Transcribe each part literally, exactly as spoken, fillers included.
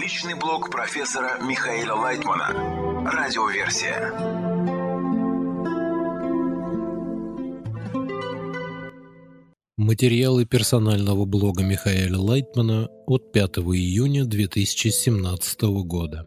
Научный блог профессора Михаила Лайтмана. Радиоверсия. Материалы персонального блога Михаила Лайтмана от пятого июня две тысячи семнадцатого года.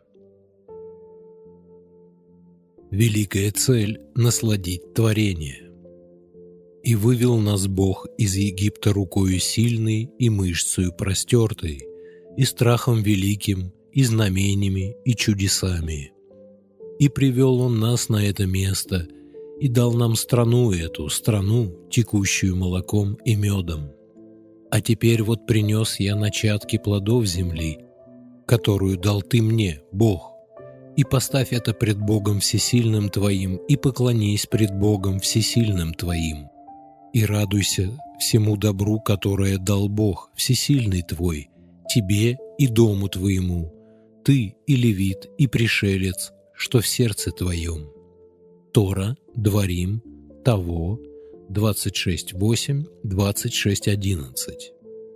Великая цель – насладить творение. «И вывел нас Бог из Египта рукою сильной и мышцею простертой, и страхом великим, и знамениями, и чудесами. И привел Он нас на это место, и дал нам страну эту, страну, текущую молоком и медом. А теперь вот принес я начатки плодов земли, которую дал Ты мне, Бог, и поставь это пред Богом Всесильным Твоим, и поклонись пред Богом Всесильным Твоим, и радуйся всему добру, которое дал Бог, Всесильный Твой, тебе и дому твоему, ты и левит, и пришелец, что в сердце твоем». Тора, Дворим, Того, двадцать шесть восемь, двадцать шесть одиннадцать.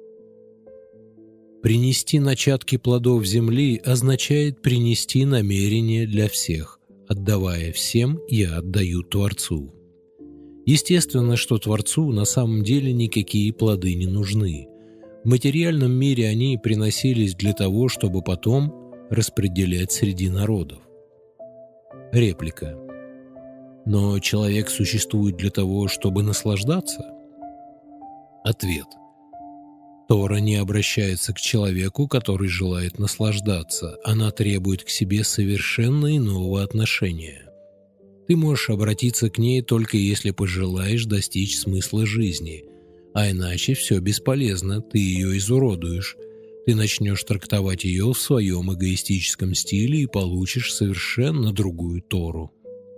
Принести начатки плодов земли означает принести намерение для всех, отдавая всем, я отдаю Творцу. Естественно, что Творцу на самом деле никакие плоды не нужны. В материальном мире они приносились для того, чтобы потом распределять среди народов. Реплика. Но человек существует для того, чтобы наслаждаться? Ответ. Тора не обращается к человеку, который желает наслаждаться. Она требует к себе совершенно иного отношения. Ты можешь обратиться к ней только если пожелаешь достичь смысла жизни, а иначе все бесполезно, ты ее изуродуешь. Ты начнешь трактовать ее в своем эгоистическом стиле и получишь совершенно другую Тору.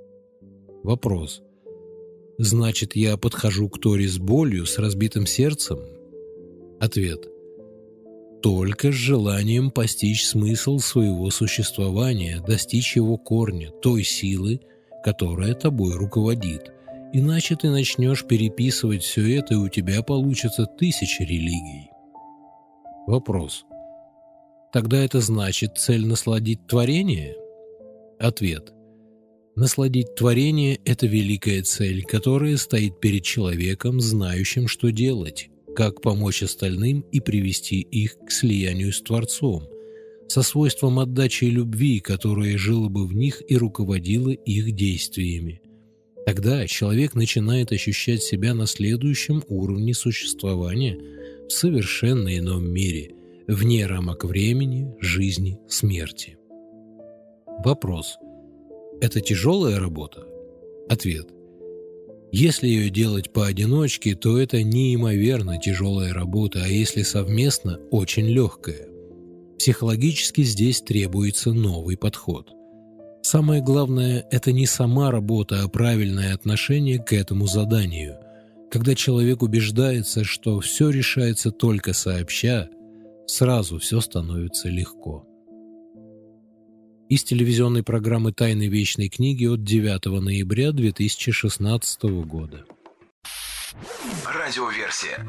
Вопрос. Значит, я подхожу к Торе с болью, с разбитым сердцем? Ответ. Только с желанием постичь смысл своего существования, достичь его корня, той силы, которая тобой руководит. Иначе ты начнешь переписывать все это, и у тебя получится тысячи религий. Вопрос. Тогда это значит цель насладить творение? Ответ. Насладить творение – это великая цель, которая стоит перед человеком, знающим, что делать, как помочь остальным и привести их к слиянию с Творцом, со свойством отдачи и любви, которая жила бы в них и руководила их действиями. Тогда человек начинает ощущать себя на следующем уровне существования в совершенно ином мире, вне рамок времени, жизни, смерти. Вопрос. Это тяжелая работа? Ответ. Если ее делать поодиночке, то это неимоверно тяжелая работа, а если совместно – очень легкая. Психологически здесь требуется новый подход. Самое главное – это не сама работа, а правильное отношение к этому заданию. Когда человек убеждается, что все решается только сообща, сразу все становится легко. Из телевизионной программы «Тайны вечной книги» от девятого ноября две тысячи шестнадцатого года. Радиоверсия.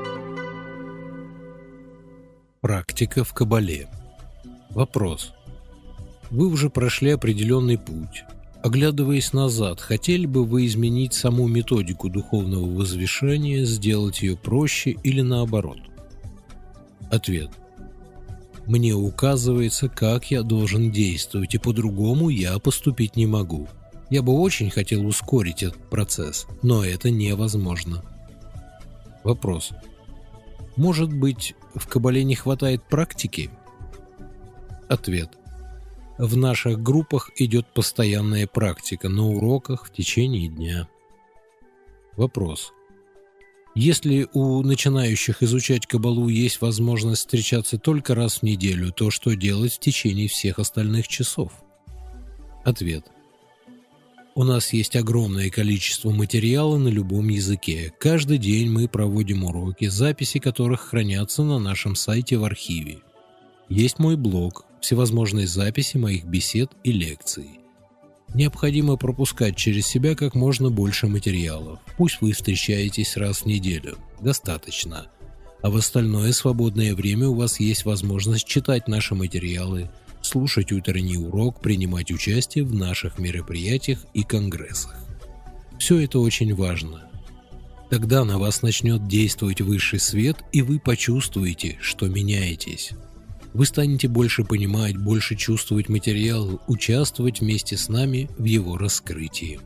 Практика в Кабале. Вопрос. Вы уже прошли определенный путь. Оглядываясь назад, хотели бы вы изменить саму методику духовного возвышения, сделать ее проще или наоборот? Ответ. Мне указывается, как я должен действовать, и по-другому я поступить не могу. Я бы очень хотел ускорить этот процесс, но это невозможно. Вопрос. Может быть, в Кабале не хватает практики? Ответ. В наших группах идет постоянная практика, на уроках в течение дня. Вопрос. Если у начинающих изучать Кабалу есть возможность встречаться только раз в неделю, то что делать в течение всех остальных часов? Ответ. У нас есть огромное количество материала на любом языке. Каждый день мы проводим уроки, записи которых хранятся на нашем сайте в архиве. Есть мой блог, всевозможные записи моих бесед и лекций. Необходимо пропускать через себя как можно больше материалов. Пусть вы встречаетесь раз в неделю. Достаточно. А в остальное свободное время у вас есть возможность читать наши материалы, слушать утренний урок, принимать участие в наших мероприятиях и конгрессах. Все это очень важно. Тогда на вас начнет действовать высший свет, и вы почувствуете, что меняетесь. Вы станете больше понимать, больше чувствовать материал, участвовать вместе с нами в его раскрытии.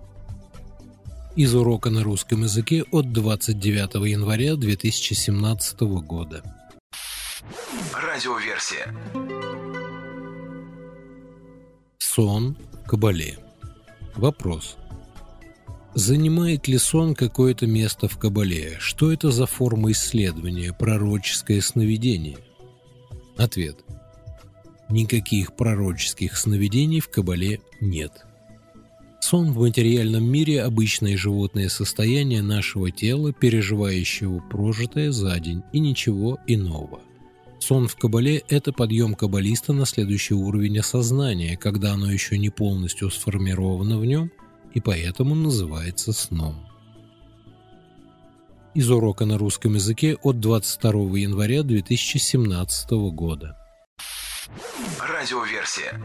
Из урока на русском языке от двадцать девятого января две тысячи семнадцатого года. Радиоверсия. Сон в Кабале. Вопрос. Занимает ли сон какое-то место в Кабале? Что это за форма исследования, пророческое сновидение? Ответ. Никаких пророческих сновидений в Кабале нет. Сон в материальном мире – обычное животное состояние нашего тела, переживающего прожитое за день, и ничего иного. Сон в Кабале – это подъем каббалиста на следующий уровень осознания, когда оно еще не полностью сформировано в нем, и поэтому называется сном. Из урока на русском языке от двадцать второго января две тысячи семнадцатого года. Радиоверсия.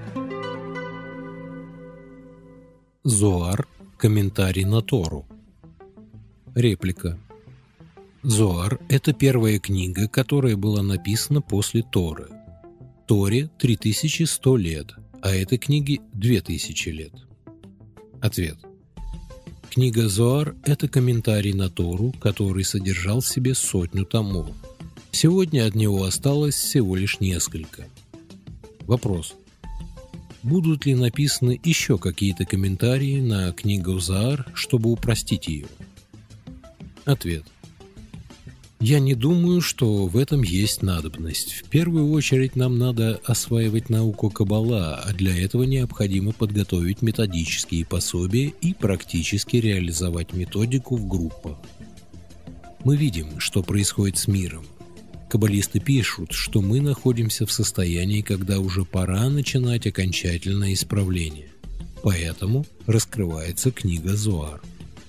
Зоар. Комментарий на Тору. Реплика. Зоар – это первая книга, которая была написана после Торы. Торе три тысячи сто лет, а этой книге две тысячи лет. Ответ. Книга Зоар – это комментарий на Тору, который содержал в себе сотню томов. Сегодня от него осталось всего лишь несколько. Вопрос. Будут ли написаны еще какие-то комментарии на книгу Зоар, чтобы упростить ее? Ответ. Я не думаю, что в этом есть надобность. В первую очередь нам надо осваивать науку Каббала, а для этого необходимо подготовить методические пособия и практически реализовать методику в группах. Мы видим, что происходит с миром. Каббалисты пишут, что мы находимся в состоянии, когда уже пора начинать окончательное исправление. Поэтому раскрывается книга Зоар.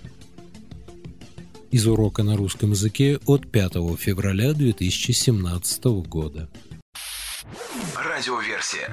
Из урока на русском языке от пятого февраля две тысячи семнадцатого года. Радиоверсия.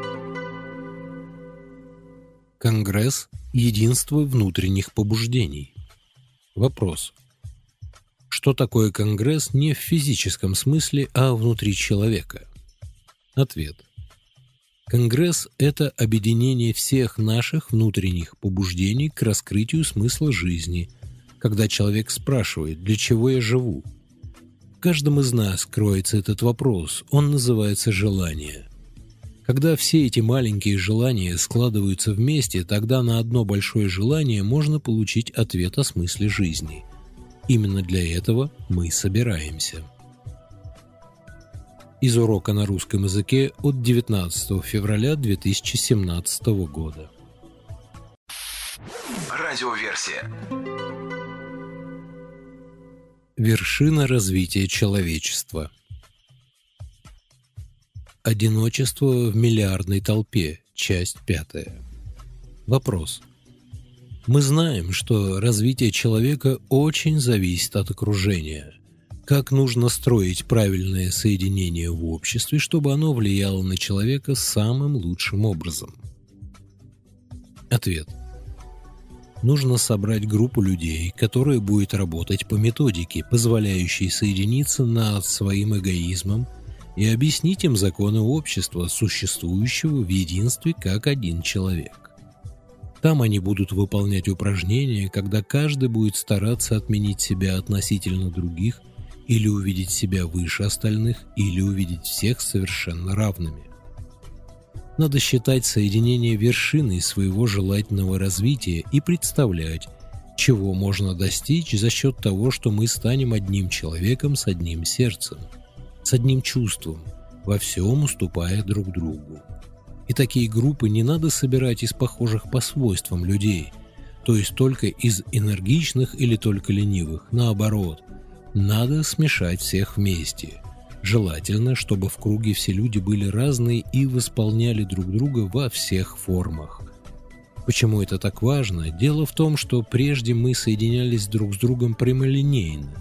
Конгресс «Единство внутренних побуждений». Вопрос. Что такое конгресс не в физическом смысле, а внутри человека? Ответ. Конгресс – это объединение всех наших внутренних побуждений к раскрытию смысла жизни, когда человек спрашивает, для чего я живу. В каждом из нас кроется этот вопрос, он называется желание. Когда все эти маленькие желания складываются вместе, тогда на одно большое желание можно получить ответ о смысле жизни. Именно для этого мы собираемся. Из урока на русском языке от девятнадцатого февраля две тысячи семнадцатого года. Радиоверсия. Вершина развития человечества. Одиночество в миллиардной толпе. Часть пятая. Вопрос. Мы знаем, что развитие человека очень зависит от окружения. Как нужно строить правильное соединение в обществе, чтобы оно влияло на человека самым лучшим образом? Ответ. Нужно собрать группу людей, которая будет работать по методике, позволяющей соединиться над своим эгоизмом, и объяснить им законы общества, существующего в единстве как один человек. Там они будут выполнять упражнения, когда каждый будет стараться отменить себя относительно других, или увидеть себя выше остальных, или увидеть всех совершенно равными. Надо считать соединение вершиной своего желательного развития и представлять, чего можно достичь за счет того, что мы станем одним человеком с одним сердцем, с одним чувством, во всем уступая друг другу. И такие группы не надо собирать из похожих по свойствам людей, то есть только из энергичных или только ленивых. Наоборот, надо смешать всех вместе. Желательно, чтобы в круге все люди были разные и восполняли друг друга во всех формах. Почему это так важно? Дело в том, что прежде мы соединялись друг с другом прямолинейно,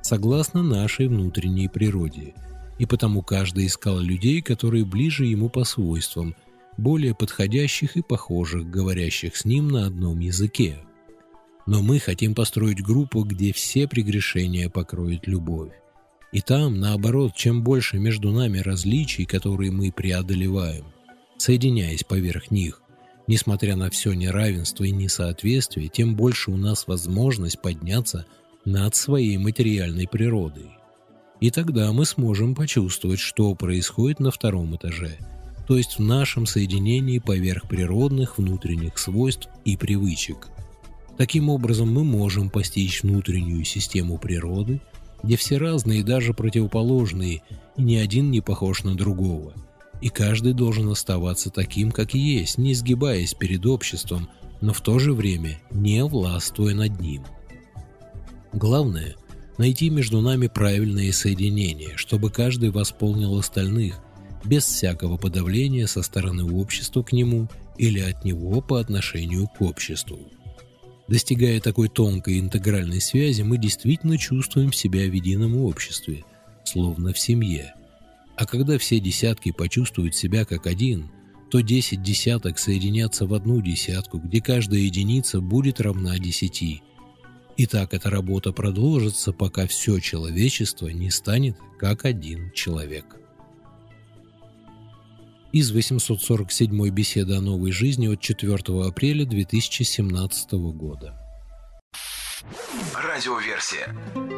согласно нашей внутренней природе, и потому каждый искал людей, которые ближе ему по свойствам, более подходящих и похожих, говорящих с ним на одном языке. Но мы хотим построить группу, где все прегрешения покроет любовь. И там, наоборот, чем больше между нами различий, которые мы преодолеваем, соединяясь поверх них, несмотря на все неравенство и несоответствие, тем больше у нас возможность подняться над своей материальной природой. И тогда мы сможем почувствовать, что происходит на втором этаже, то есть в нашем соединении поверх природных внутренних свойств и привычек. Таким образом, мы можем постичь внутреннюю систему природы, где все разные и даже противоположные, и ни один не похож на другого. И каждый должен оставаться таким, как есть, не изгибаясь перед обществом, но в то же время не властвуя над ним. Главное – найти между нами правильное соединение, чтобы каждый восполнил остальных, без всякого подавления со стороны общества к нему или от него по отношению к обществу. Достигая такой тонкой интегральной связи, мы действительно чувствуем себя в едином обществе, словно в семье. А когда все десятки почувствуют себя как один, то десять десяток соединятся в одну десятку, где каждая единица будет равна десяти. И так эта работа продолжится, пока все человечество не станет как один человек. Из восемьсот сорок седьмой беседы о новой жизни от четвёртого апреля две тысячи семнадцатого года. Радиоверсия.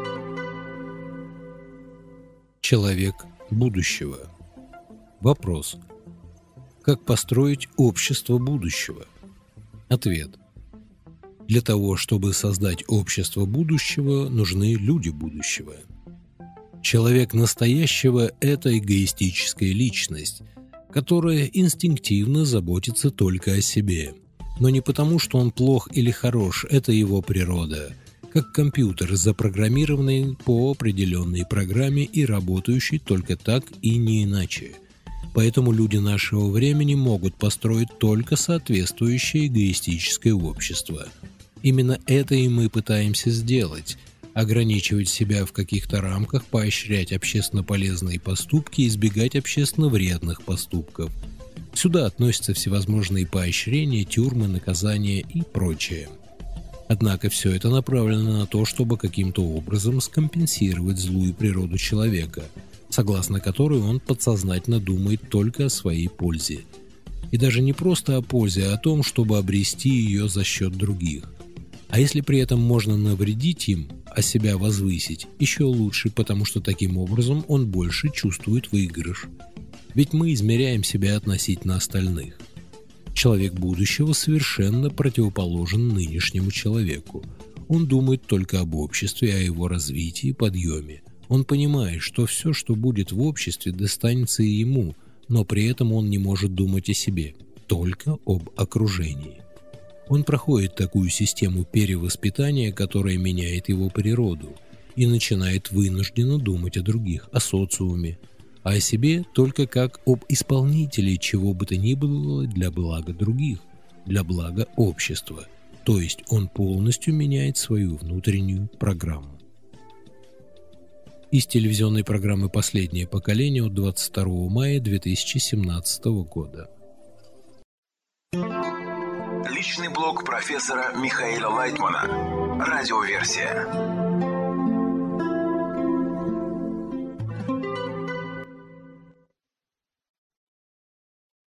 Человек будущего. Вопрос. Как построить общество будущего? Ответ. Для того, чтобы создать общество будущего, нужны люди будущего. Человек настоящего – это эгоистическая личность, которая инстинктивно заботится только о себе. Но не потому, что он плох или хорош, это его природа, как компьютер, запрограммированный по определенной программе и работающий только так и не иначе. Поэтому люди нашего времени могут построить только соответствующее эгоистическое общество. Именно это и мы пытаемся сделать – ограничивать себя в каких-то рамках, поощрять общественно полезные поступки и избегать общественно вредных поступков. Сюда относятся всевозможные поощрения, тюрьмы, наказания и прочее. Однако все это направлено на то, чтобы каким-то образом скомпенсировать злую природу человека, согласно которой он подсознательно думает только о своей пользе. И даже не просто о пользе, а о том, чтобы обрести ее за счет других. А если при этом можно навредить им, а себя возвысить, еще лучше, потому что таким образом он больше чувствует выигрыш. Ведь мы измеряем себя относительно остальных. Человек будущего совершенно противоположен нынешнему человеку. Он думает только об обществе, о его развитии и подъеме. Он понимает, что все, что будет в обществе, достанется и ему, но при этом он не может думать о себе, только об окружении. Он проходит такую систему перевоспитания, которая меняет его природу, и начинает вынужденно думать о других, о социуме, а о себе только как об исполнителе чего бы то ни было для блага других, для блага общества, то есть он полностью меняет свою внутреннюю программу. Из телевизионной программы «Последнее поколение» от двадцать второго мая две тысячи семнадцатого года. Личный блог профессора Михаила Лайтмана. Радиоверсия.